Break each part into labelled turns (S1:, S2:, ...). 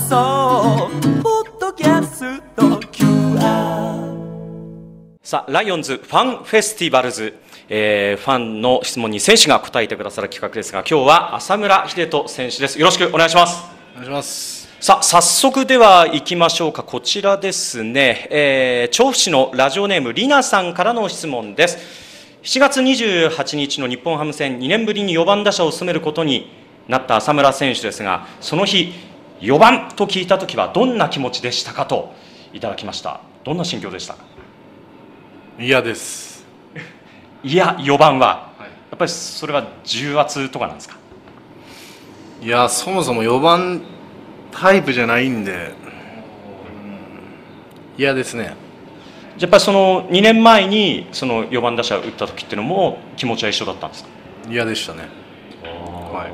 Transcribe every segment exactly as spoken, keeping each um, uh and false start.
S1: 送ポッドキャスト キューアール。
S2: さあライオンズファンフェスティバルズ、えー、ファンの質問に選手が答えてくださる企画ですが、今日は浅村栄斗選手です。よろしくお願いします。
S3: お願いします。
S2: さあ早速では行きましょうか。こちらですね、えー、調布市のラジオネームりなさんからの質問です。しちがつにじゅうはちにちの日本ハム戦、にねんぶりによばん打者を務めることになった浅村選手ですが、その日よばんと聞いたときはどんな気持ちでしたかといただきました。どんな心境でしたか？
S3: 嫌です。
S2: いや、よばんは、
S3: はい、
S2: やっぱりそれは重圧とかなんですか？
S3: いや、そもそもよばんタイプじゃないんで、嫌、うん、ですね。
S2: やっぱりそのにねんまえにそのよばん打者を打った時っていうのも気持ちは一緒だったんですか？
S3: 嫌でしたね。はい、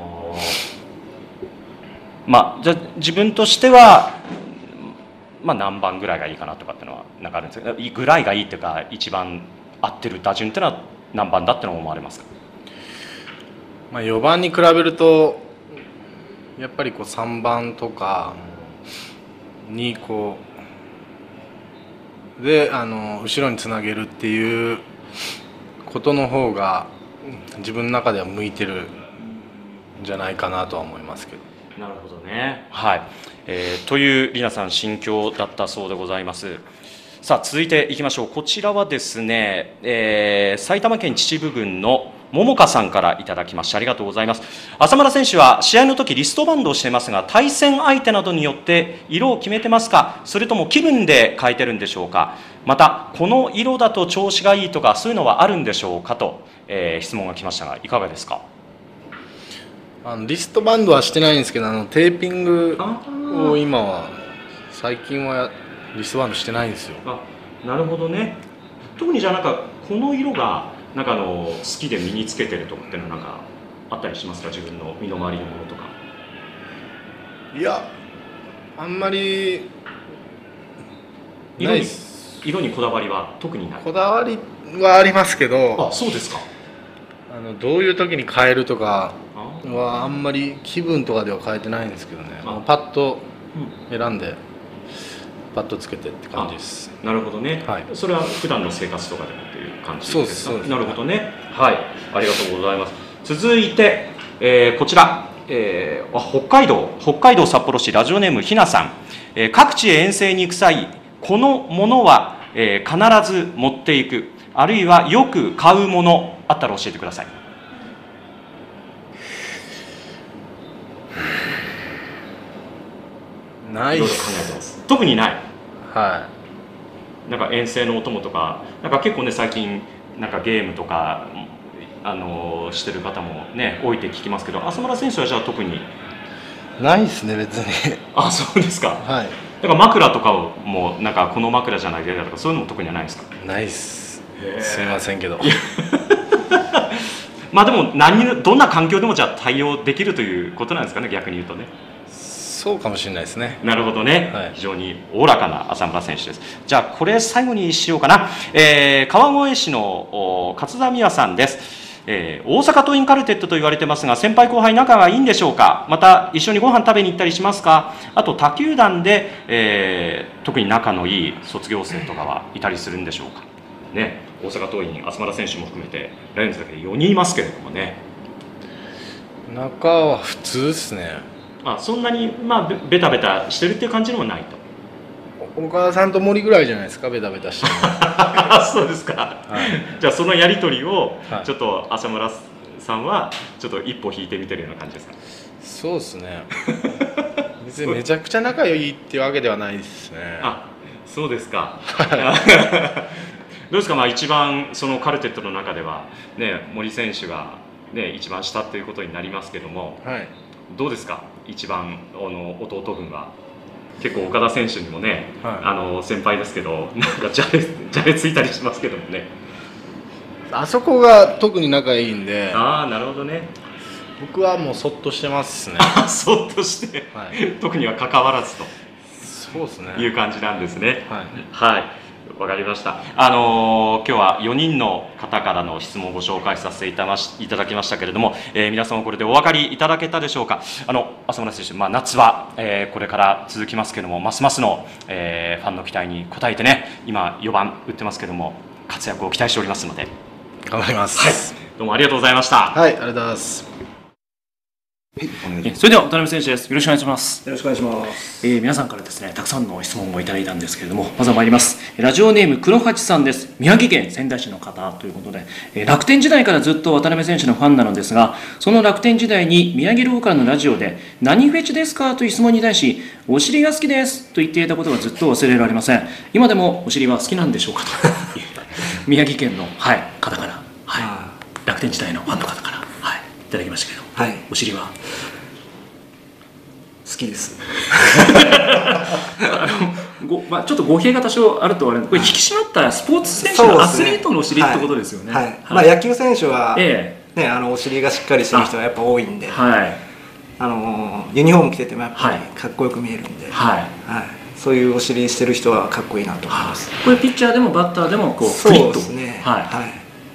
S2: まあ、じゃあ自分としては、まあ、何番ぐらいがいいかなとかっていうのはなんかあるんですか？ぐらいがいいっていうか、一番合ってる打順っていうのは何番だってのも思われますか？
S3: まあ、よばんに比べるとやっぱりこうさんばんとかにこうであの後ろにつなげるっていうことの方が自分の中では向いてるんじゃないかなとは思いますけど。
S2: なるほどね。はい、えー、というりなさん心境だったそうでございます。さあ続いていきましょう。こちらはですね、えー、埼玉県秩父郡の桃香さんからいただきましてありがとうございます。浅村選手は試合の時リストバンドをしていますが、対戦相手などによって色を決めてますか、それとも気分で変えてるんでしょうか。またこの色だと調子がいいとかそういうのはあるんでしょうかと、えー、質問が来ましたがいかがですか？
S3: あのリストバンドはしてないんですけど、あのテーピングを今は最近はリストバンドしてないんですよ。
S2: あ、なるほどね。特にじゃあなんかこの色がなんかあの好きで身につけてるとかっていうのはなんかあったりしますか？自分の身の回りのものとか。
S3: いや、あんまり
S2: 色に色にこだわりは特にない。
S3: こだわりはありますけど、
S2: あ、そうですか。
S3: あのどういう時に変えるとかはあんまり気分とかでは変えてないんですけどね。あパッと選んで、うん、パッとつけてって感じです。
S2: なるほどね、はい、それは普段の生活とかでもっていう感じですか？そうです、そうです。なるほどね。はい、ありがとうございます。続いて、えー、こちら、えー、あ北海道北海道札幌市ラジオネームひなさん、えー、各地へ遠征に行く際このものは、えー、必ず持っていく、あるいはよく買うものあったら教えてください。
S3: ない。
S2: いろいろ考えてます。特にない。
S3: はい。
S2: なんか遠征のお供とか、なんか結構ね最近なんかゲームとかあのしてる方もね多いって聞きますけど、浅村選手はじゃあ特に
S3: ないですね別に。
S2: あ、そうですか。はい。だから枕とかもなんかこの枕じゃないでとかそういうのも特にはないですか？
S3: ないっす。すいませんけど。
S2: まあでも何どんな環境でもじゃあ対応できるということなんですかね、逆に言うとね。
S3: そうかもしれないですね。
S2: なるほどね、はい、非常におおらかな浅村選手です。じゃあこれ最後にしようかな、えー、川越市の勝田美和さんです。えー、大阪桐蔭カルテットと言われてますが先輩後輩仲がいいんでしょうか。また一緒にご飯食べに行ったりしますか。あと他球団で、えー、特に仲のいい卒業生とかはいたりするんでしょうかね。大阪桐蔭浅村選手も含めてライオンズだけでよにんいますけれどもね。
S3: 仲は普通ですね。
S2: あ、そんなに、まあ、ベタベタしてるっていう感じでもないと。
S3: 岡田さんと森ぐらいじゃないですか、ベタベタしてる
S2: のそうですか、はい、じゃあそのやり取りをちょっと浅村さんはちょっと一歩引いてみてるような感じですか？
S3: そうですね。別にめちゃくちゃ仲良いっていうわけではないですね。
S2: あ、そうですか。どうですか、まあ、一番そのカルテットの中では、ね、森選手が、ね、一番下ということになりますけども、はい、どうですか、一番あの弟分は。結構岡田選手にもね、はい、あの先輩ですけどなんかじゃれじゃれついたりしますけどもね。
S3: あそこが特に仲いいんで。あ
S2: あ、なるほどね。
S3: 僕はもうそっとしてますね。
S2: そっとして、はい、特には関わらずと
S3: そうですね、
S2: いう感じなんですね。
S3: はい、
S2: はい、 わかりました。あのー、今日はよにんの方からの質問をご紹介させていただきましたけれども、えー、皆さんもこれでお分かりいただけたでしょうか。あの浅村選手、まあ、夏は、えー、これから続きますけれども、ますますの、えー、ファンの期待に応えてね、今よばん打ってますけれども、活躍を期待しておりますので
S3: 頑張ります。
S2: はい、どうもありがとうございました。
S3: はい、ありがとうございます。
S2: それでは渡辺選手です。よろしくお願いします。
S4: よろしくお願いします。
S2: えー、皆さんからですね、たくさんの質問をいただいたんですけれども、まずは参ります。ラジオネーム黒八さんです。宮城県仙台市の方ということで、えー、楽天時代からずっと渡辺選手のファンなのですが、その楽天時代に宮城ローカルのラジオで何フェチですかという質問に対し、お尻が好きですと言っていたことがずっと忘れられません。今でもお尻は好きなんでしょうかと宮城県の、はい、方から、はい、楽天時代のファンの方から、はい、いただきましたけど、はい、お尻は
S4: 好きです
S2: あのご、まあ、ちょっと語弊が多少あるとはあれこれ引き締まったスポーツ選手のアスリートのお尻ってことですよね。
S4: はいはいはい、まあ、野球選手は、ええね、あのお尻がしっかりしてる人はやっぱ多いんで、はい、あのユニフォーム着ててもやっぱりかっこよく見えるんで、はいはい、そういうお尻してる人はかっこいいなと思います。
S2: これピッチャーでもバッターでもこう
S4: そうですね、
S2: はいはい、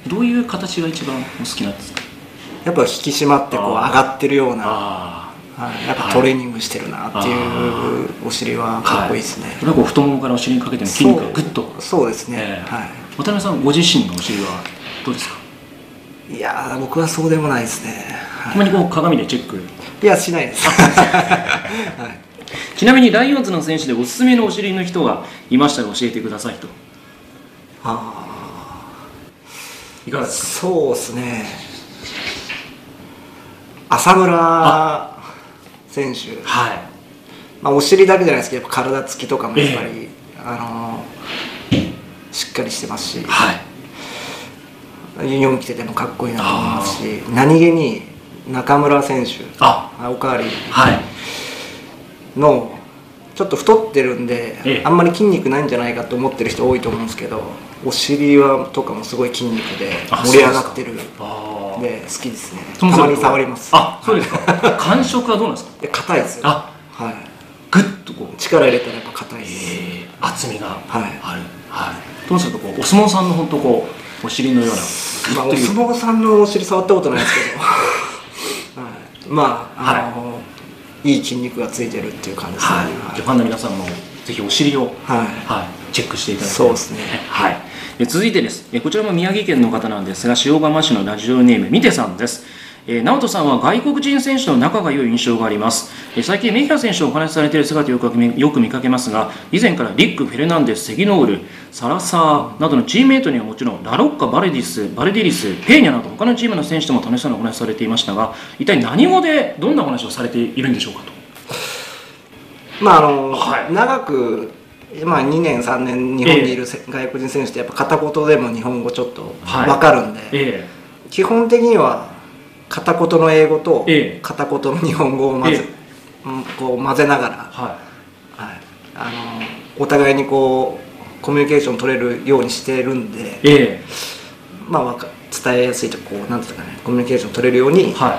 S2: どういう形が一番お好きなんですか？
S4: やっぱ引き締まってこう上がってるような、はい、やっぱトレーニングしてるなっていうお尻はかっこいいですね。
S2: これはこう太ももからお尻にかけての筋肉がグッと。
S4: そうですね、
S2: えーはい、渡辺さんご自身のお尻はどうですか？
S4: いやー僕はそうでもないですね。
S2: たまにこう鏡でチェック？
S4: いやしないです、はい、
S2: ちなみにライオンズの選手でおすすめのお尻の人がいましたら教えてくださいと。
S4: あ
S2: いかがです
S4: か？そうですね、浅村選手、はい、まあ、お尻だけじゃないですけど体つきとかもやっぱり、えー、あのー、しっかりしてますし、はい、ユニフォーム着ててもかっこいいなと思いますし、何気に中村選手、あおかわりのちょっと太ってるんで、えー、あんまり筋肉ないんじゃないかと思ってる人多いと思うんですけど、お尻はとかもすごい筋肉で盛り上がってる。で好きですね。たまに触ります。
S2: あ、そうですか。感触はどうなんですか？
S4: 硬いですよ。
S2: あ、はい。グッとこう
S4: 力入れたらやっぱ硬いです。
S2: 厚みがある。はい。どうするとこうお相撲さんの本当こうお尻のような。
S4: まあお相撲さんのお尻触ったことないですけど、はい、まああのいい筋肉がついてるっていう感じですね。
S2: ファンの皆さんもぜひお尻をはいチェックしていただきたい。
S4: そうですね。
S2: はい。続いてです。こちらも宮城県の方なんですが、塩釜市のラジオネームみてさんです。直人さんは外国人選手と仲が良い印象があります。最近メヒア選手とお話しされている姿をよく見よく見かけますが、以前からリック・フェルナンデス、セギノール、サラサーなどのチームメイトにはもちろんラロッカ、バレディス、バレディリス、ペーニャなど他のチームの選手とも楽しそうなお話をされていましたが、一体何語でどんなお話をされているんでしょうかと。
S4: まああの、はい、長くまあ、にねんさんねん日本にいる、えー、外国人選手ってやっぱ片言でも日本語ちょっと分かるんで、はい、えー、基本的には片言の英語と片言の日本語を混ぜ、えー、こう混ぜながら、はいはい、あのお互いにこうコミュニケーション取れるようにしてるんで、えー、まあ、伝えやすいとこうなんていうかね、コミュニケーション取れるように、はい、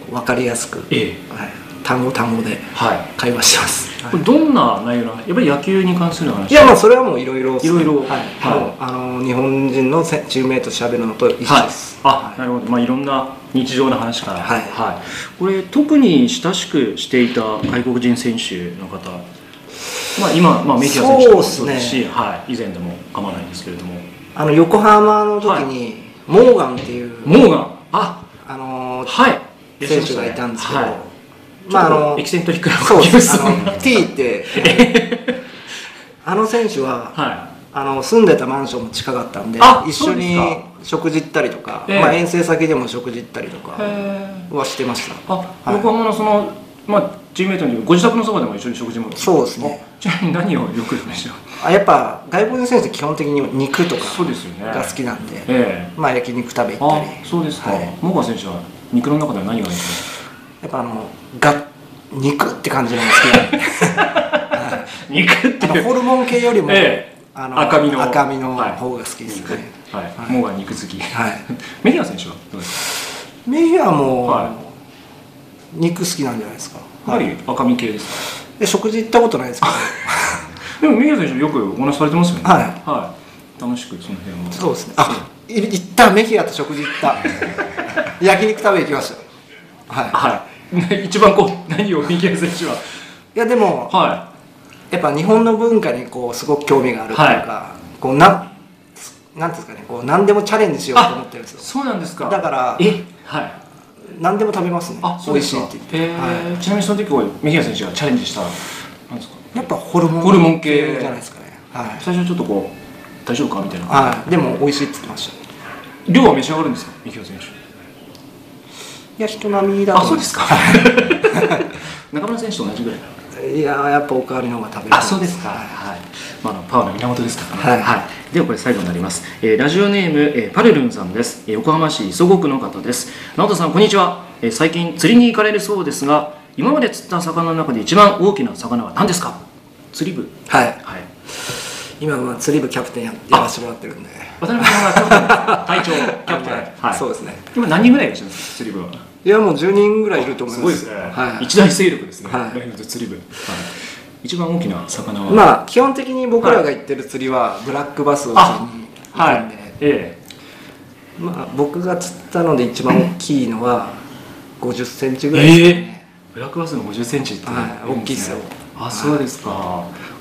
S4: 分かりやすく、えーはい、単語単語で会話してます。
S2: はい、これどんな内容なの？やっぱり野球に関する話？
S4: いや、まあそれはもういろいろ
S2: いろいろ、
S4: あの日本人のチームメイトと喋るのと一緒です。
S2: はい、あ、はい、なるほど。まあいろんな日常の話から、はいはい、これ特に親しくしていた外国人選手の方、まあ今、まあ、メヒア選手もそうですし、はい、以前でも構わないんですけれども、
S4: あの横浜の時に、はい、モーガンっていう
S2: モーガン、あ、
S4: あのー
S2: はい、
S4: 選手がいたんですけど、はい、
S2: まああのエキセントリックな
S4: そうです。あの T ってあの選手は、はい、あの住んでたマンションも近かったんで一緒に食事行ったりとか、えーまあ、遠征先でも食事行ったりとかはしてました。
S2: あ、はい、横浜のその、まあ、チームメイトにご自宅のそばでも一緒に食事も。
S4: そうですね。
S2: ちなみに何をよく召し上がる？
S4: あ、やっぱ外国人選手って基本的に肉とかが好きなんで、
S2: えー、
S4: まあ焼肉食べ行ったり。
S2: あ、そうですか。はい、モーガン選手は肉の中では何がいいですか？
S4: やっぱあのが肉って感じなんですけど、
S2: はい、肉っていう
S4: ホルモン系よりも、ええ、あの
S2: 赤身の
S4: 赤身の方が好きですね。
S2: はいはいはい、モーガン肉好き。はい、メヒア選手はどうです
S4: か？メヒアも、はい、肉好きなんじゃないですか。
S2: やはり赤身系ですか？
S4: で食事行ったことないですけど
S5: でも三木選手よくお話しされてますよね。
S4: はい、
S5: はい、楽しくその辺も。
S4: そうですね。あ、い行ったメヒアと食事行った焼肉食べ行きました。はい、
S5: はい、一番こう何を三木選手は。
S4: いやでも、はい、やっぱ日本の文化にこうすごく興味があるっていうか、はい、こうななんていうんですかね、こう何でもチャレンジしようと思ってるんですよ。
S5: そうなんですか。
S4: だから
S5: え、はい、
S4: 何でも食べますね。
S5: あ、そうですか。美味しいって言って、はい、ちなみにその時は三木選手がチャレンジしたなんですか。
S4: やっぱホルモン
S5: ホルモン系
S4: じゃないですかね。はい、
S5: 最初はちょっとこう大丈夫かみたいな。
S4: はい、でも美味しいって言ってました。
S5: 量は召し上がるんですか、三木選手。
S4: いや、人並みだと。
S5: あ、そうですか。中村選手と同じぐらい。
S4: いや、やっぱおかわりの方が食べる。
S5: あ、そうですか。はい。まあ、パワーの源ですからね。はい。ではこれ最後になります。えー、ラジオネーム、えー、パルルンさんです。横浜市磯子区の方です。直人さん、こんにちは。えー、最近釣りに行かれるそうですが、今まで釣った魚の中で一番大きな魚は何ですか。釣り部。
S4: はい。はい。今は釣り部キャプテンややらせてもらってるんで。
S5: 渡辺さんがキャプテン、隊長、キャプテン。
S4: はい。そうですね。
S5: 今何人ぐらいいらっしゃるんですか、釣り部は。
S4: いや、もうじゅうにんぐらいいると思います。
S5: すごいですね。はい。一大勢力ですね。はい。釣り部。はい。一番大きな魚は。
S4: まあ基本的に僕らが行ってる釣りはブラックバスを釣りに行くんで、ええ、まあ僕が釣ったので一番大きいのはごじゅっセンチぐらいですね。
S5: えー、ブラックバスのごじゅっセンチって、ね、
S4: はい、大きいですよ。
S5: あ、そうですか。はい、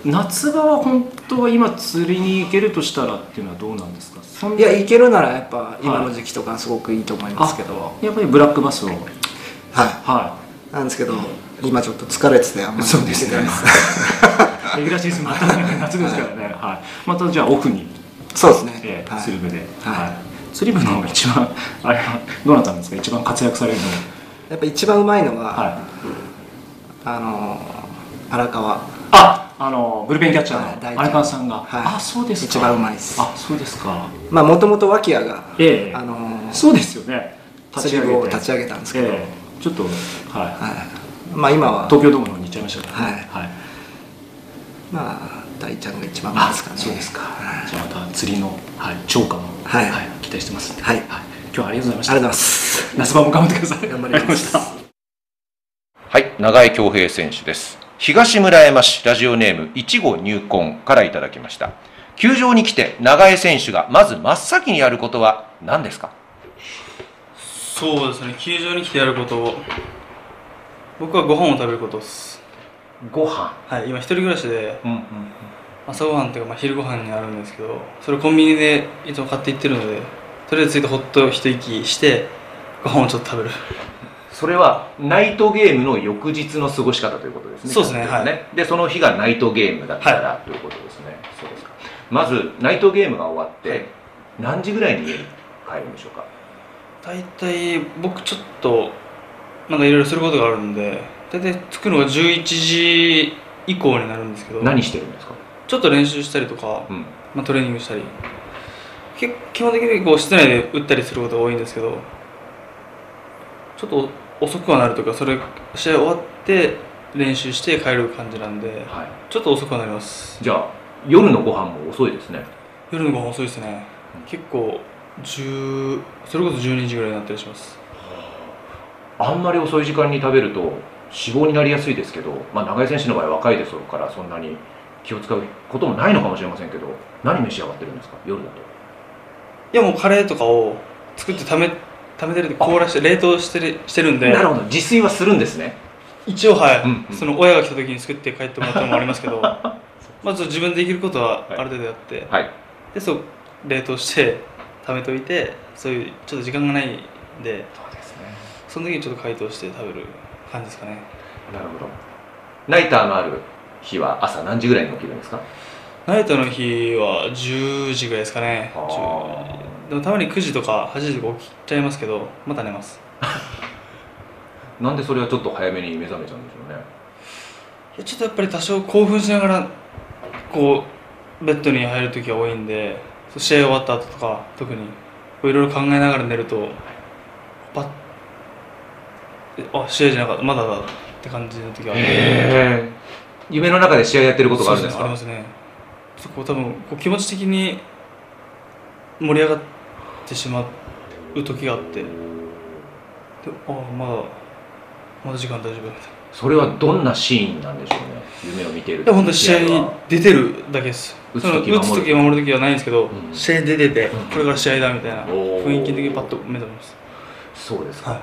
S5: 夏場は本当は今釣りに行けるとしたらっていうのはどうなんですか。
S4: いや、行けるならやっぱ今の時期とかすごくいいと思いますけど、はい、
S5: やっぱりブラックバスを、はい
S4: はい、なんですけど今ちょっと疲れててあんまり
S5: そうですね。レギュラーシーズンまた夏ですからね。はい。またじゃあオフに。
S4: そうですね。
S5: えー、釣り部で。
S4: はい。
S5: 釣り部の方が一番あれはどうなったんですか。一番活躍されるのは。
S4: やっぱ一番うまいのは、はい、あの荒川。
S5: あ、あのブルペンキャッチャーの荒川さんが。
S4: はい。
S5: あ、そうですか。
S4: 一番うまいです。
S5: あ、そうですか。
S4: まあもともと脇屋が、
S5: ええ、
S4: あの
S5: そうですよね。
S4: 釣り部を立ち上げたんですけど、
S5: ちょっとはい。はい。
S4: まあ今は
S5: 東京ドームの方に行っちゃいましたから
S4: ね。はい。まあ大ちゃんが一番ですかね。
S5: そうですか。じゃあまた釣りの超過も期待してますので。はい。今日はありがとうございました。
S4: ありがとうございます。
S5: 夏場も頑張ってください。
S4: 頑張りました。
S6: はい、長江恭平選手です。東村山市ラジオネームいちご入魂からいただきました。球場に来て長江選手がまず真っ先にやることは何ですか。
S7: そうですね、球場に来てやることを僕はご飯を食べることです。
S6: ご飯。
S7: はい、今一人暮らしで、うんうんうん、朝ごはんっていうか、まあ、昼ご飯になるんですけど、それをコンビニでいつも買っていってるので、とりあえずついてほっと一息してご飯をちょっと食べる。
S6: それはナイトゲームの翌日の過ごし方ということですね。
S7: そうですね。はい。
S6: でその日がナイトゲームだったら、はい、ということですね。そうですか。まずナイトゲームが終わって、はい、何時ぐらいに家に帰るんでしょうか。
S7: 大体僕ちょっとなんかいろいろすることがあるんで、大体着くのがじゅういちじ以降になるんですけど。
S6: 何してるんですか。
S7: ちょっと練習したりとか、うん、まあ、トレーニングしたり、基本的にこう室内で打ったりすることが多いんですけど、ちょっと遅くはなるというか、それ試合終わって練習して帰る感じなんで、はい、ちょっと遅くはなります。
S6: じゃあ夜のご飯も遅いですね。
S7: 夜のご飯遅いですね。結構じゅうそれこそじゅうにじぐらいになったりします。
S6: あんまり遅い時間に食べると脂肪になりやすいですけど、まあ、長井選手の場合は若いですからそんなに気を使うこともないのかもしれませんけど、何召し上がってるんですか夜だと。
S7: いや、もうカレーとかを作ってためためてるんで、凍らして冷凍してるしてるんで。
S6: なるほど、自炊はするんですね。
S7: 一応はい、うんうん、その親が来た時に作って帰ってもらったのもありますけどまず自分でできることはある程度やって、はい、でそう冷凍して貯めといて、そういうちょっと時間がないんで、そうですね、その時にちょっと解凍して食べる感じですかね。
S6: なるほど。ナイターのある日は朝何時ぐらいに起きるんですか。
S7: ナイターの日はじゅうじぐらいですかね。でもたまにくじとかはちじとか起きちゃいますけど、また寝ます
S6: なんでそれはちょっと早めに目覚めちゃうんでしょうね。
S7: いや、ちょっとやっぱり多少興奮しながらこうベッドに入る時が多いんで、試合終わった後とか特にいろいろ考えながら寝るとパッ、あ、試合じゃなかった、まだだって感じの時がある。
S6: へー。夢の中で試合やってることがあるんですか。
S7: ありますね。そこ多分こう気持ち的に盛り上がってしまう時があって、で、あ、まだまだ時間大丈夫みたいな。
S6: それはどんなシーンなんでしょうね、夢を見ている。
S7: いや本当に試合に出てるだけです。打つ時打つ時守る時はないんですけど、うん、試合で出て、うん、これから試合だみたいな雰囲気的にパッと目覚めます。
S6: そうですか、はい、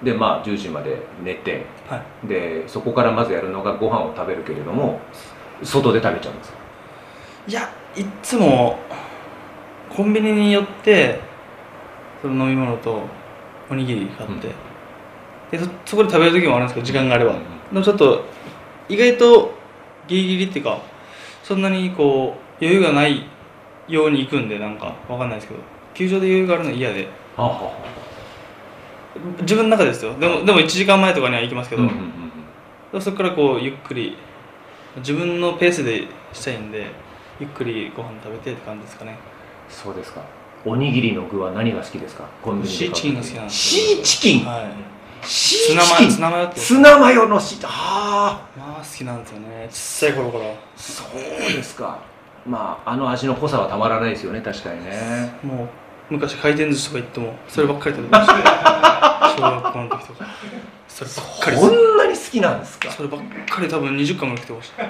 S6: でまあじゅうじまで寝て、はい、でそこからまずやるのがご飯を食べるけれども、外で食べちゃうんですか？
S7: いや、いっつもコンビニに寄ってその飲み物とおにぎり買って、うん、で そ, そこで食べる時もあるんですけど、時間があれば、うん、でもちょっと意外とギリギリっていうか、そんなにこう余裕がないように行くんで、なんかわかんないですけど、球場で余裕があるのは嫌で、はあはあ、自分の中ですよ。でもでもいちじかんまえとかには行きますけど、うんうんうん、そこからこうゆっくり自分のペースでしたいんで、ゆっくりご飯食べてって感じですかね。
S6: そうですか。おにぎりの具は何が好きですか？コンビニで
S7: シーチキンが好きなんです
S6: よ。シーチキン、
S7: はい、
S6: シー
S7: ツナマヨ、ツナマヨって
S6: ツナマヨのシー、は
S7: あ、まあ好きなんですよね、ちっさい頃から。
S6: そうですか。まああの味の濃さはたまらないですよね、確かにね。
S7: もう昔回転寿司とか行ってもそればっかり食べてました小学校の時とかそればっかり。
S6: そんなに好きなんですか？
S7: そればっかり多分にじゅっかんも来てました。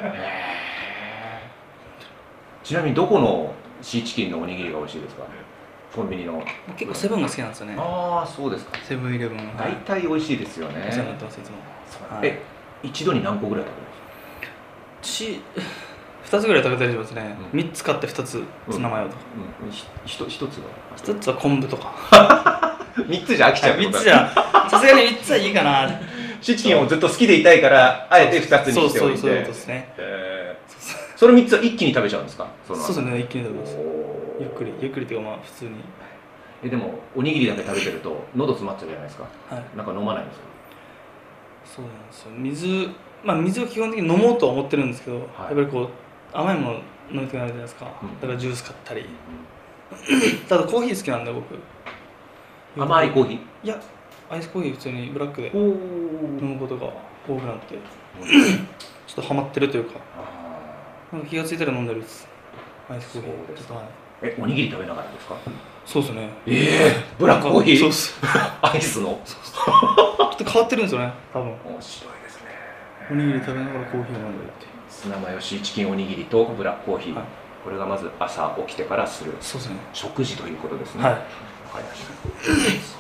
S6: ちなみにどこのシーチキンのおにぎりが美味しいですか？コンビニの。
S7: 結構セブンが好きなんですよね。
S6: ああ、そうですか。
S7: セブンイレブン
S6: 大体美味しいですよね。
S7: お世話になってますいつも。
S6: え、一度に何個ぐらい食べますか？
S7: ふたつぐらい食べたりしますね。みっつ買ってふたつツナマヨとか。
S6: ひとつは
S7: ひとつは昆布とか。
S6: みっつじゃ飽きちゃう。
S7: みっつじゃさすがにみっつはいいかな。
S6: シーチキンをずっと好きでいたいからあえてふたつにしておいて。
S7: そうそうそうですね。
S6: そのみっつは一気に食べちゃうんですか？
S7: そうですね、一気に食べます。ゆっくりゆっくりっていうか、まあ普通に。
S6: え、でもおにぎりだけ食べてると喉詰まっちゃうじゃないですか。はい。なんか飲まないんですよ。
S7: そうなんですよ。水、まあ水を基本的に飲もうとは思ってるんですけど、はい、やっぱりこう甘いもの飲みたくなるじゃないですか。うん、だからジュース買ったり。うん、ただコーヒー好きなんで僕。
S6: 甘いコーヒー？
S7: いや、アイスコーヒー普通にブラックで飲むことが多くなって、ちょっとハマってるというか。なんか気がついたら飲んでるです。アイスコーヒー。ちょっとはい。
S6: え、おにぎり食べながらですか？
S7: そうですね。
S6: ええー、ブラックコーヒー？
S7: そうっす。
S6: アイスの？
S7: ちょっと変わってるんですよね、多分。
S6: 面白いですね。
S7: おにぎり食べながらコーヒーを飲んでるっていう。
S6: ツナマヨシーチキンおにぎりとブラックコーヒー。はい、これがまず朝起きてからする。
S7: そうですね。
S6: 食事ということですね。
S7: はい。わ
S6: かりました。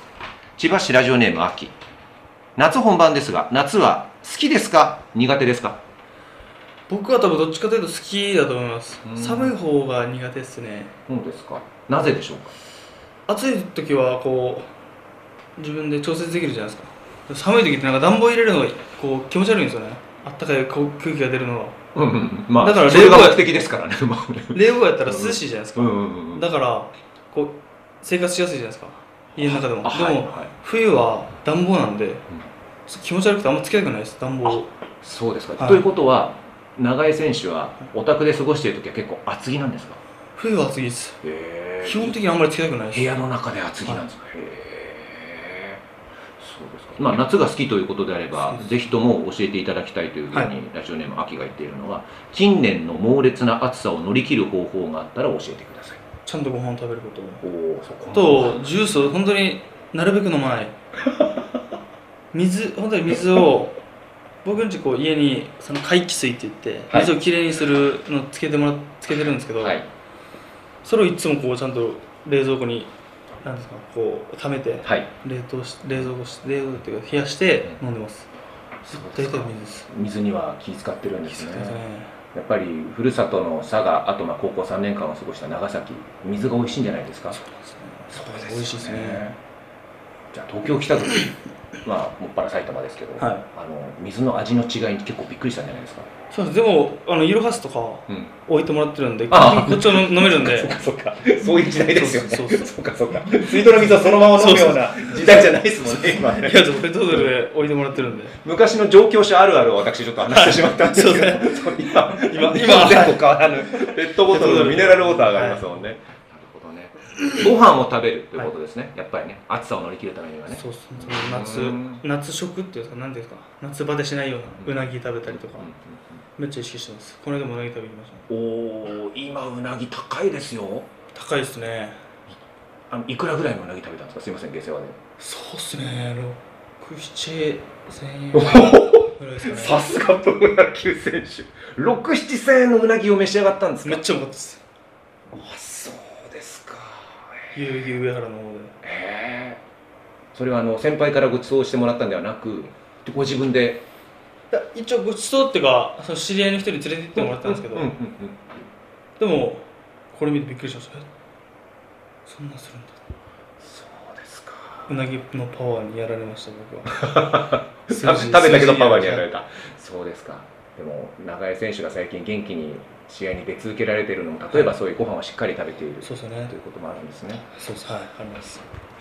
S6: 千葉市ラジオネーム秋。夏本番ですが、夏は好きですか？苦手ですか？
S7: 僕は多分どっちかというと好きだと思います。寒い方が苦手ですね。
S6: そうですか。なぜでしょうか？
S7: 暑い時はこう自分で調節できるじゃないですか。寒い時ってなんか暖房入れるのがこう気持ち悪いんですよね。あったかい空気が出るのが。
S6: うんうん、まあ
S7: だから
S6: それが目的ですからね。
S7: 冷房やったら涼しいじゃないですか。だからこう生活しやすいじゃないですか。家の中でも。でも、はいはい、冬は暖房なんで、うん、気持ち悪くてあんまつけたくないです。暖房。
S6: そうですか。はい、ということは。長江選手はお宅で過ごしている時は結構厚着なんですか？
S7: 冬は厚着です。基本的にあんまりつけたくないです。
S6: 部屋の中で厚着なんですか？はい、へえ、そうですか。まあ夏が好きということであればぜひとも教えていただきたいというふうに、はい、ラジオネーム秋が言っているのは、近年の猛烈な暑さを乗り切る方法があったら教えてください。
S7: ちゃんとご飯を食べることおそことジュースを本当になるべく飲まない水、本当に水を僕んちこう家にその回帰水って言って水をきれいにするのをつけてもらつけてるんですけど、はい、それをいつもこうちゃんと冷蔵庫になんですかこう溜めて、はい、冷凍し冷蔵庫し冷蔵庫っていうか冷やして飲んでます。大体水です。
S6: 水には気遣ってるんですね。やっぱりふるさとの佐賀、あとまあ高校さんねんかんを過ごした長崎、水が美味しいんじゃないですか？
S7: そうですね。そうですね。美味しいですね。
S6: じゃあ東京来た時まあもっぱら埼玉ですけど、はい、あの水の味の違いに結構びっくりしたんじゃないですか？
S7: そうです。でもあのイロハスとか置いてもらってるんで、うん、こっちを飲めるんで
S6: そうかそうか、そういう時代ですよね。そうそうそうそうかそうか、水道の水をそのまま飲むような時代じゃないですもんね今ね。
S7: いや、ペットボトルで置いてもらってるんで。
S6: 昔の上京者あるあるを私ちょっと話してしまったんですけど、今今今前後変わらぬペットボトルのミネラルウォーターがありますもんね。はい、ご飯を食べるということですね、はい、やっぱりね、暑さを乗り切るためにはね。
S7: そうそう、夏夏食っていうんですか、なんていうんですか、夏バテしないようなうなぎ食べたりとか、めっちゃ意識してます。この間もうなぎ食べに行きました。
S6: おお、今うなぎ高いですよ。
S7: 高いですね。
S6: あのいくらぐらいのうなぎ食べたんですか？すいません、下世話で。
S7: そうっすね、ろく、ななせんえん。
S6: さすがプロ野球選手。ろく、ななせんえんのうなぎを召し上がったんですか？
S7: めっちゃうまかったです。
S6: あ、そうですか。
S7: 代々木上原の方で。
S6: へえ。それはあの先輩からご馳走してもらったんではなく、ご自分で？
S7: いや、一応ご馳走っていうか、その知り合いの人に連れて行ってもらったんですけど、でもこれ見てびっくりしました。そんなするんだ。
S6: そうですか。
S7: うなぎのパワーにやられました僕は。
S6: 食べたけどパワーにやられた。そうですか。でも長江選手が最近元気に試合に出続けられているのも、例えばそういうご飯をしっかり食べている、
S7: そうですね、
S6: ということもあるんですね。
S7: そうです、はい、あります。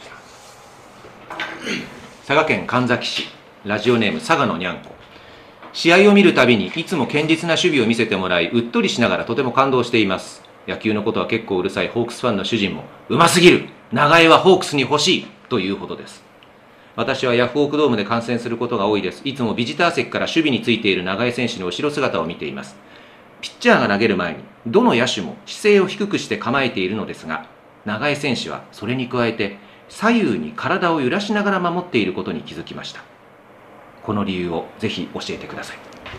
S6: 佐賀県神埼市、ラジオネーム佐賀のにゃんこ。試合を見るたびにいつも堅実な守備を見せてもらい、うっとりしながらとても感動しています。野球のことは結構うるさいホークスファンの主人も、うますぎる、長江はホークスに欲しいというほどです。私はヤフオクドームで観戦することが多いです。いつもビジター席から守備についている長江選手の後ろ姿を見ています。ピッチャーが投げる前にどの野手も姿勢を低くして構えているのですが、長江選手はそれに加えて左右に体を揺らしながら守っていることに気づきました。この理由をぜひ教えてください。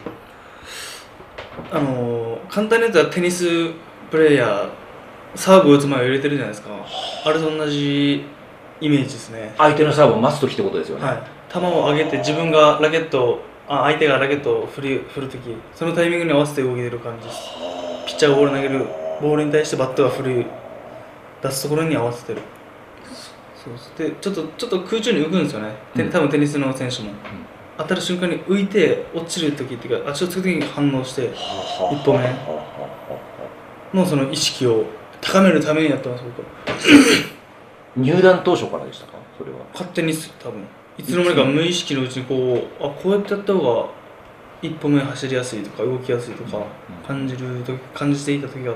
S7: あのー、簡単に言ったらテニスプレーヤー、サーブを打つ前を入れてるじゃないですか。あれと同じイメージですね。
S6: 相手のサーブを待つときってことですよね。
S7: はい、球を上げて自分がラケットをあ相手がラケットを振り振るとき、そのタイミングに合わせて動けてる感じです。ピッチャーがボール投げるボールに対してバットが振り出すところに合わせてる。そうでちょっとちょっと空中に浮くんですよね、うん、多分テニスの選手も、うん、当たる瞬間に浮いて落ちるときっていうか、足をつくときに反応して一歩目のその意識を高めるためにやってます僕は。
S6: 入団当初からでしたか？それは
S7: 勝手に多分いつの間にか無意識のうちにこう、あこうやってやった方が一歩目走りやすいとか動きやすいとか感じる時感じていた時があって、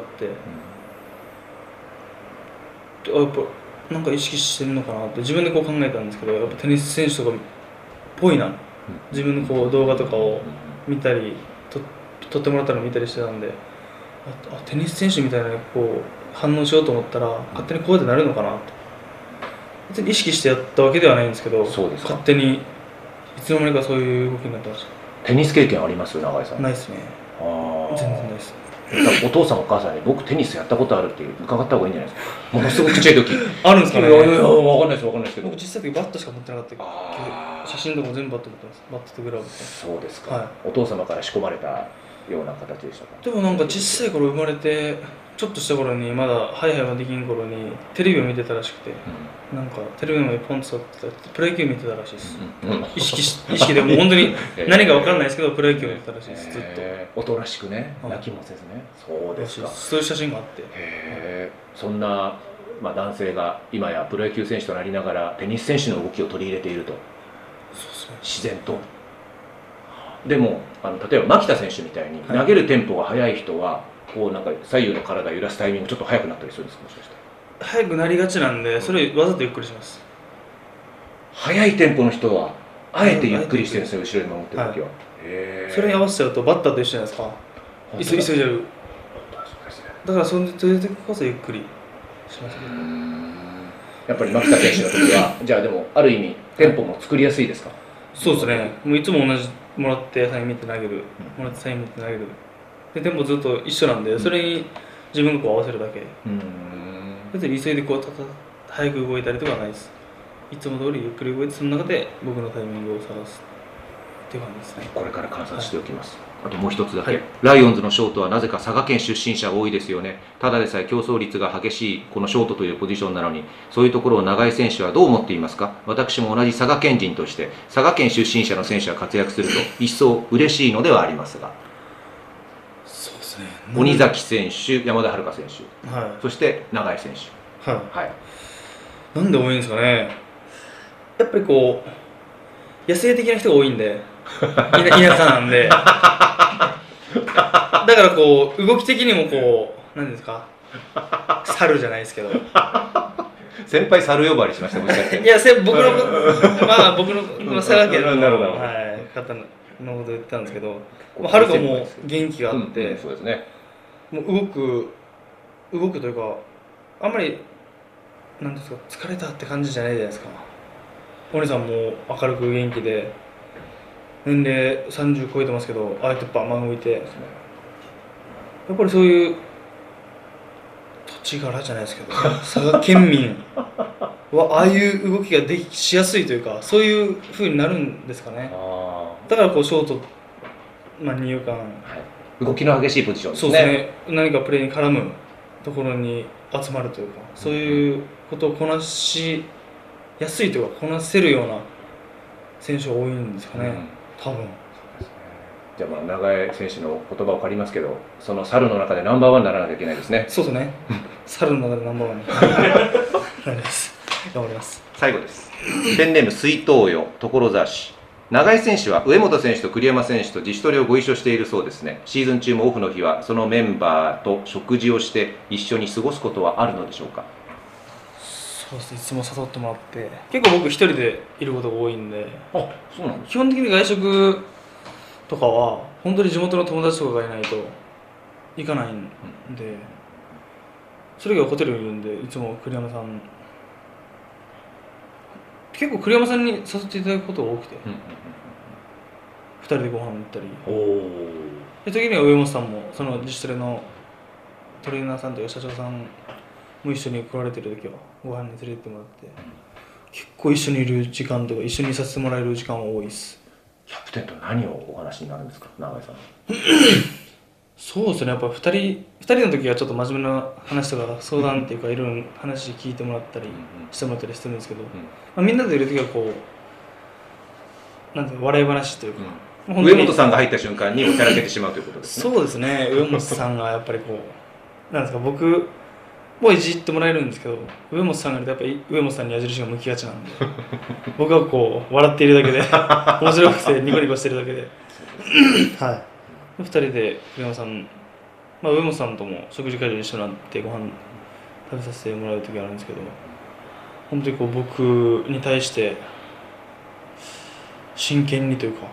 S7: うん、あやっぱなんか意識してるのかなって自分でこう考えたんですけど、やっぱテニス選手とかっぽいな、自分のこう動画とかを見たりと撮ってもらったのを見たりしてたんで、あテニス選手みたいなこう反応しようと思ったら勝手にこうやってなるのかなと。別に意識してやったわけではないんですけど、そうです勝手にいつの間にかそういう動きになってました。
S6: テニス経験あります？長井さん。
S7: ないですね。あ全然ないです。
S6: お父さんお母さんに僕テニスやったことあるって伺った方がいいんじゃないですか。ものすごくちっちゃい時
S7: あるんですかね。
S6: いやいやいや分かんないです分かんないですけど、
S7: 僕小さい時バットしか持ってなかったけど、写真とかも全部バット持ってます。バットとグラブとか。
S6: そうですか、
S7: はい、
S6: お父様から仕込まれたような形でしたか？
S7: でもなんか小さい頃生まれてちょっとした頃にまだハイハイはできん頃にテレビを見てたらしくて、うん、なんかテレビの上にポンと座ってたプロ野球見てたらしいです、うんうん、意識し意識でもう本当に何か分からないですけどプロ野球見てたらしいです、ずっと
S6: おとなしくね、泣きもせずね、そうですか。
S7: そういう写真があって、
S6: へそんな、まあ、男性が今やプロ野球選手となりながらテニス選手の動きを取り入れていると。
S7: そうですね、
S6: 自然と。でもあの例えば牧田選手みたいに投げるテンポが速い人は、こうなんか左右の体を揺らすタイミングちょっと速くなったりするんですか？もしかして
S7: 速くなりがちなんで、それわざとゆっくりします。
S6: 速いテンポの人はあえてゆっくりしてるんですよ、後ろに守ってる時は、はい、
S7: へそれに合わせちゃうとバッターと一緒じゃないですか。急いじゃう。だからその時こそゆっくりしますね。
S6: やっぱり牧田選手の時はじゃあでもある意味テンポも作りやすいですか？
S7: そうですね、もういつも同じもらってサイン見て投げる、もらってサイン見て投げるで、テンポずっと一緒なんで、それに自分がこう合わせるだけ。うん別に急いでこうたた早く動いたりとかはないです。いつも通りゆっくり動いて、その中で僕のタイミングを探すっていう感じですね。
S6: これから観察しておきます、はい、あともう一つだけ、はい、ライオンズのショートはなぜか佐賀県出身者が多いですよね。ただでさえ競争率が激しいこのショートというポジションなのに、そういうところを長井選手はどう思っていますか？私も同じ佐賀県人として佐賀県出身者の選手が活躍すると一層嬉しいのではありますが、
S7: そうですね、
S6: 鬼崎選手、山田遥選手、
S7: はい、
S6: そして長井選手、
S7: はい
S6: はい、
S7: なんで多いんですかね。やっぱりこう野生的な人が多いんで田舎なんでだからこう動き的にもこう何ですか猿じゃないですけど
S6: 先輩猿呼ばわりしましたもしかして
S7: いやせ僕のまあ僕の佐賀県の、はい、方のこと言ったんですけど、はるかも元気があって、
S6: うん、そうですね、
S7: もう動く動くというかあんまりなんですか疲れたって感じじゃないじゃないですか。お兄さんも明るく元気で年齢さんじゅう超えてますけど、ああやってバンバン動いて、やっぱりそういう土地柄じゃないですけど、佐賀県民はああいう動きができしやすいというか、そういう風になるんですかね。だからこうショート、まあ、二遊間、はい、
S6: 動きの激しいポジションですね。
S7: そうですね。何かプレーに絡むところに集まるというか、そういうことをこなしやすいというか、こなせるような選手が多いんですかね、うん、多分。
S6: じゃあ、まあ長江選手の言葉を借りますけど、その猿の中でナンバーワンにならなきゃいけないですね。
S7: そうですね。猿の中でナンバーワンになります。頑張ります。
S6: 最後です。ペンネーム水筒よ所沢市。長江選手は上本選手と栗山選手と自主トレをご一緒しているそうですね。シーズン中もオフの日はそのメンバーと食事をして一緒に過ごすことはあるのでしょうか。
S7: そうですね、いつも誘ってもらって、結構僕一人でいることが多いんで、
S6: あ、そうなんです。
S7: 基本的に外食とかは本当に地元の友達とかがいないと行かないんで、うん、それがホテルにいるんで、いつも栗山さん、結構栗山さんに誘っていただくことが多くて、うんうんうん、ふたりでご飯行ったり、おで時には上本さんもその自主トレのトレーナーさんとか社長さんも一緒に来られてる時はご飯に連れてってもらって、結構一緒にいる時間とか一緒にいさせてもらえる時間は多いです。
S6: キャプテンと何をお話になるんですか、長井さん。
S7: そうですね、やっぱふたりふたりの時はちょっと真面目な話とか相談っていうか、いろいろ話聞いてもらったりしてもらったりしてるんですけど、うんまあ、みんなでいる時はこうなんていうか笑い話というか、うん、
S6: 上本さんが入った瞬間におちゃらけてしまうということですね。
S7: そうですね、上本さんがやっぱりこうなんですか、僕もいじってもらえるんですけど、上本さんがいるとやっぱり上本さんに矢印が向きがちなんで僕はこう笑っているだけで面白くてニコニコしてるだけではい、ふたりで上本さん、まあ、上本さんとも食事会場に一緒になってご飯食べさせてもらう時があるんですけど、本当にこう僕に対して真剣にというか、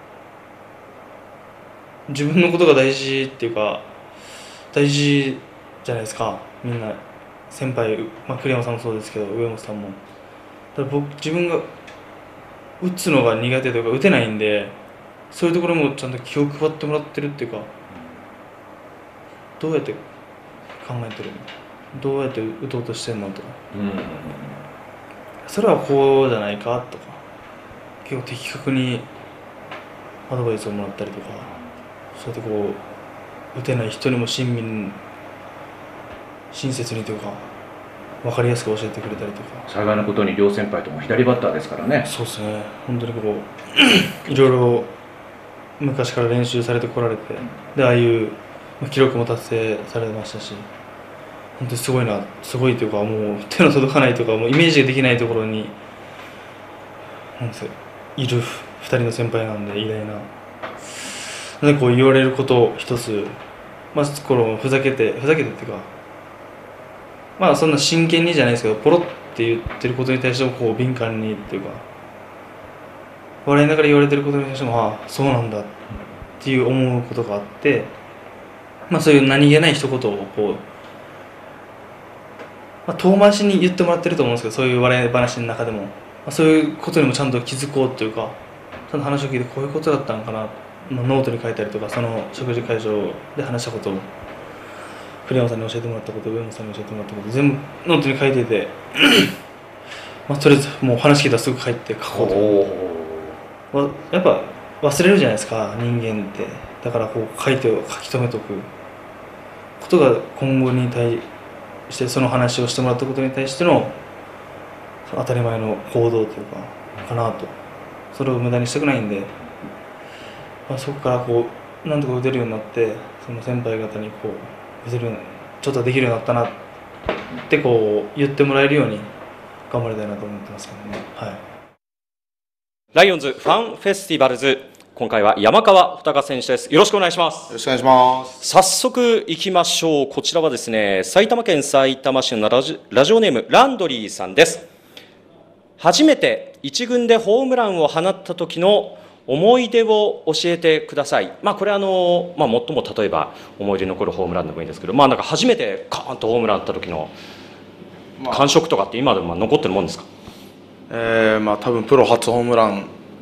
S7: 自分のことが大事っていうか大事じゃないですか、みんな先輩、まあ、栗山さんもそうですけど上本さんも。だから僕自分が打つのが苦手というか打てないんで、そういうところもちゃんと気を配ってもらってるっていうか、どうやって考えてるの、どうやって打とうとしてるのとか、うん、それはこうじゃないかとか、結構的確にアドバイスをもらったりとか、そうやってこう打てない人にも親身親切にというか分かりやすく教えてくれたりとか。
S6: 幸いなことに両先輩とも左バッターですからね。
S7: そうですね、本当にこういろいろ昔から練習されてこられて、でああいう記録も達成されてましたし、本当にすごいな、すごいというか、もう手の届かないとか、もうイメージができないところになんですいるふたりの先輩なんで、偉大な。でこう言われること一つ、まあ、このふざけてふざけてっていうか、まあそんな真剣にじゃないですけど、ポロって言ってることに対してもこう敏感にっていうか、笑いながら言われてることに対しても、ああそうなんだっていう思うことがあって、まあそういう何気ない一言をこう、まあ、遠回しに言ってもらってると思うんですけど、そういう笑い話の中でも、まあ、そういうことにもちゃんと気づこうというか、ちゃんと話を聞いてこういうことだったのかな、まあ、ノートに書いたりとか、その食事会場で話したことを栗山さんに教えてもらったこと、上本さんに教えてもらったこと全部ノートに書いててまあとりあえずもう話聞いたらすぐ帰って書こうと。やっぱ忘れるじゃないですか、人間って。だからこう書いて書き留めておくことが、今後に対してその話をしてもらったことに対しての当たり前の行動というかかなと。それを無駄にしたくないんで、まあ、そこからこうなんとか打てるようになって、その先輩方にこう打てるようにちょっとできるようになったなってこう言ってもらえるように頑張りたいなと思ってますけどね。はい、
S2: ライオンズファンフェスティバルズ、今回は山川穂高選手です。よろしくお願いします。
S3: よろしくお願いします。
S2: 早速いきましょう。こちらはですね、埼玉県さいたま市のラジ、ラジオネームランドリーさんです。初めて一軍でホームランを放った時の思い出を教えてください。まあこれあの、まあ、最も例えば思い出に残るホームランでもいいんですけど、まあなんか初めてカーンとホームラン打った時の感触とかって今でも残ってるもんですか？
S3: えー、まあ多分プロ初ホームラン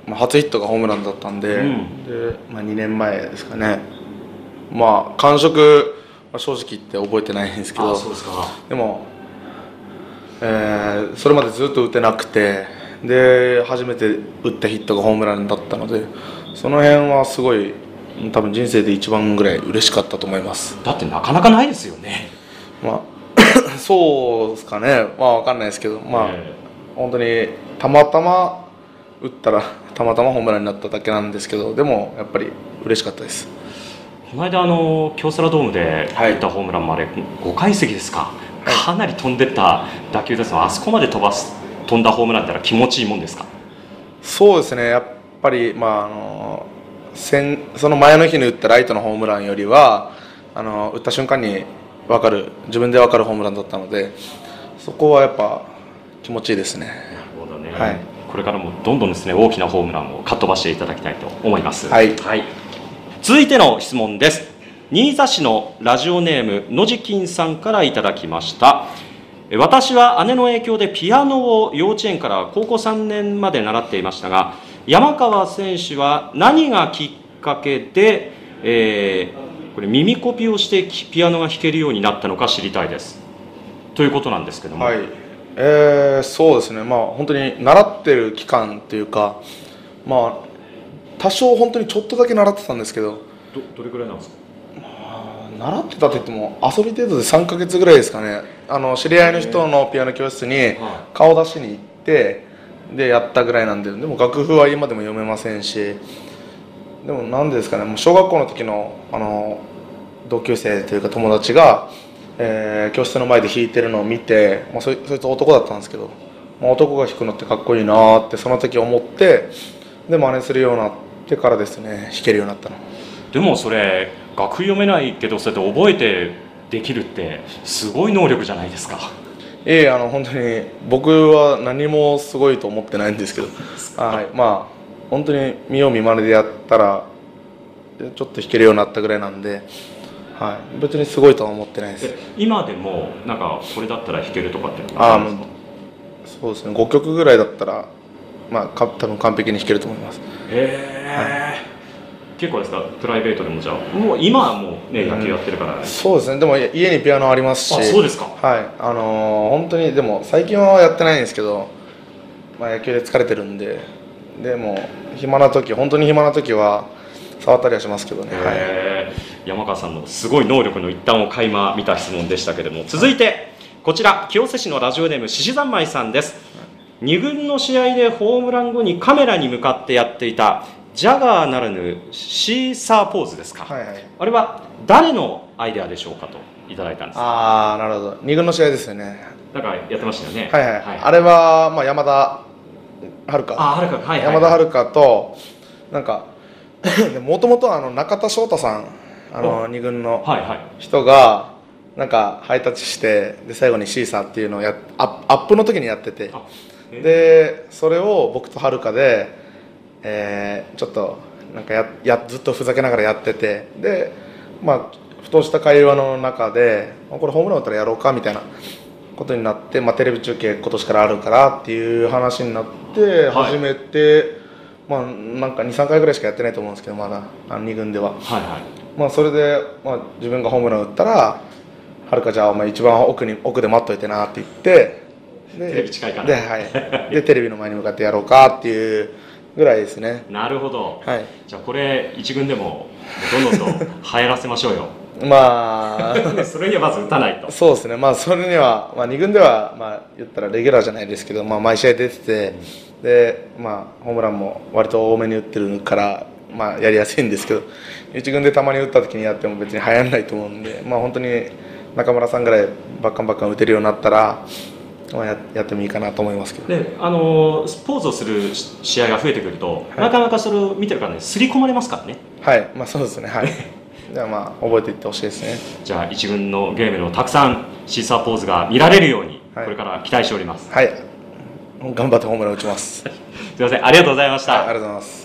S3: まあ、初ヒットがホームランだったんで、うん、でまあ、にねんまえですかね、まあ、感触は正直言って覚えてないんですけど、
S2: そうですか。
S3: でも、えー、それまでずっと打てなくて、で初めて打ったヒットがホームランだったので、その辺はすごい多分人生で一番ぐらい嬉しかったと思います。
S2: だってなかなかないですよね。
S3: まあそうですかね、まあ分かんないですけど、まあ、えー、本当にたまたま打ったらたまたまホームランになっただけなんですけど、でもやっぱり嬉しかったです。
S2: この間あの京セラドームで打ったホームランもあれごかい席ですか、はい、かなり飛んでった打球ですが、あそこまで飛ばす飛んだホームランってのは気持ちいいもんですか？
S3: そうですね、やっぱり、まあ、あの先その前の日に打ったライトのホームランよりはあの打った瞬間に分かる自分で分かるホームランだったので、そこはやっぱ気持ちいいですね。なる
S2: ほどね、
S3: はい、
S2: これからもどんどんですね大きなホームランをかっ飛ばしていただきたいと思います。
S3: はい、
S2: はい、続いての質問です。新座市のラジオネームのじきんさんからいただきました。私は姉の影響でピアノを幼稚園から高校さんねんまで習っていましたが、山川選手は何がきっかけで、えー、これ耳コピをしてピアノが弾けるようになったのか知りたいですということなんですけども。
S3: はい、えー、そうですね、まあ本当に習ってる期間っていうか、まあ多少本当にちょっとだけ習ってたんですけど。
S2: ど, どれくらいなんですか？
S3: 習ってたといっても遊び程度でさんかげつぐらいですかね。あの知り合いの人のピアノ教室に顔出しに行ってでやったぐらいなんで、でも楽譜は今でも読めませんし、でも何ですかね、もう小学校の時のあの同級生というか友達が、えー、教室の前で弾いてるのを見て、まあ、そ, いそいつ男だったんですけど、まあ、男が弾くのってかっこいいなってその時思って、で真似するようになってからですね、弾けるようになったの。
S2: でもそれ楽譜読めないけどそうやって覚えてできるってすごい能力じゃないですか。
S3: ええ、あの本当に僕は何もすごいと思ってないんですけど、はい、まあ本当に見よう見まねでやったらちょっと弾けるようになったぐらいなんで、はい、別にすごいとは思ってないです。
S2: 今でもなんかこれだったら弾けるとかっていうのはあるんですか？
S3: そうですね、ごきょくぐらいだったらまあか多分完璧に弾けると思います。
S2: へえ、はい、結構ですか？プライベートでもじゃあもう今はもうね野球やってるから、ね、うん、
S3: そうですね、でも家にピアノありますし。
S2: あ、そうですか。
S3: はい、あのー、本当にでも最近はやってないんですけど、まあ、野球で疲れてるんで、でも暇な時本当に暇な時は触ったりはしますけどね。はい、
S2: 山川さんのすごい能力の一端を垣間見た質問でしたけれども、続いてこちら清瀬市のラジオネーム獅子三昧さんです。に軍の試合でホームラン後にカメラに向かってやっていたジャガーならぬシーサーポーズですか、はいはい、あれは誰のアイデアでしょうかといただいたんです。
S3: ああ、なるほど、に軍の試合ですよね。
S2: なんかやってましたよね。
S3: はいはい、はい、あれは、まあ、山田遥香、
S2: あ、遥香、はいはいはい、
S3: 山田遥香となんかもともと中田翔太さん、あのに軍の人がなんかハイタッチしてで最後にシーサーっていうのをやアップの時にやってて、でそれを僕と遥香で、えー、ちょっとなんかややずっとふざけながらやってて、でまあふとした会話の中でこれホームラン打ったらやろうかみたいなことになって、まあ、テレビ中継今年からあるからっていう話になって始めて、はい、まあなんかにさんかいぐらいしかやってないと思うんですけど、まだあのに軍では、はいはい、まあ、それで、まあ、自分がホームラン打ったらはるかじゃあお前一番奥に奥で待っといてなって言って、
S2: でテレビ近いから
S3: で、はい、でテレビの前に向かってやろうかっていうぐらいですね。
S2: なるほど、
S3: はい、
S2: じゃあこれ一軍でもどんどんと流行らせましょうよ
S3: まあ
S2: それにはまず打たないと。
S3: そうですね、まあそれには、まあ、に軍ではまあ言ったらレギュラーじゃないですけど、まあ、毎試合出てて、うん、でまあホームランも割と多めに打ってるからまあやりやすいんですけど、いち軍でたまに打った時にやっても別に流行らないと思うんで、まあ本当に中村さんぐらいバッカンバッカン打てるようになったら、まあ、や, やってもいいかなと思いますけど。
S2: で、あのポーズをする試合が増えてくると、はい、なかなかそれを見てるからね、刷り込まれますからね。
S3: はい、まあそうですね、はいじゃあまあ覚えていってほしいですね。
S2: じゃあ一軍のゲームでもたくさんシーサーポーズが見られるように、はい、これから期待しております。
S3: はい、頑張ってホームラン打ちます。
S2: すみません、ありがとうございました。
S3: はい、ありがとうございます。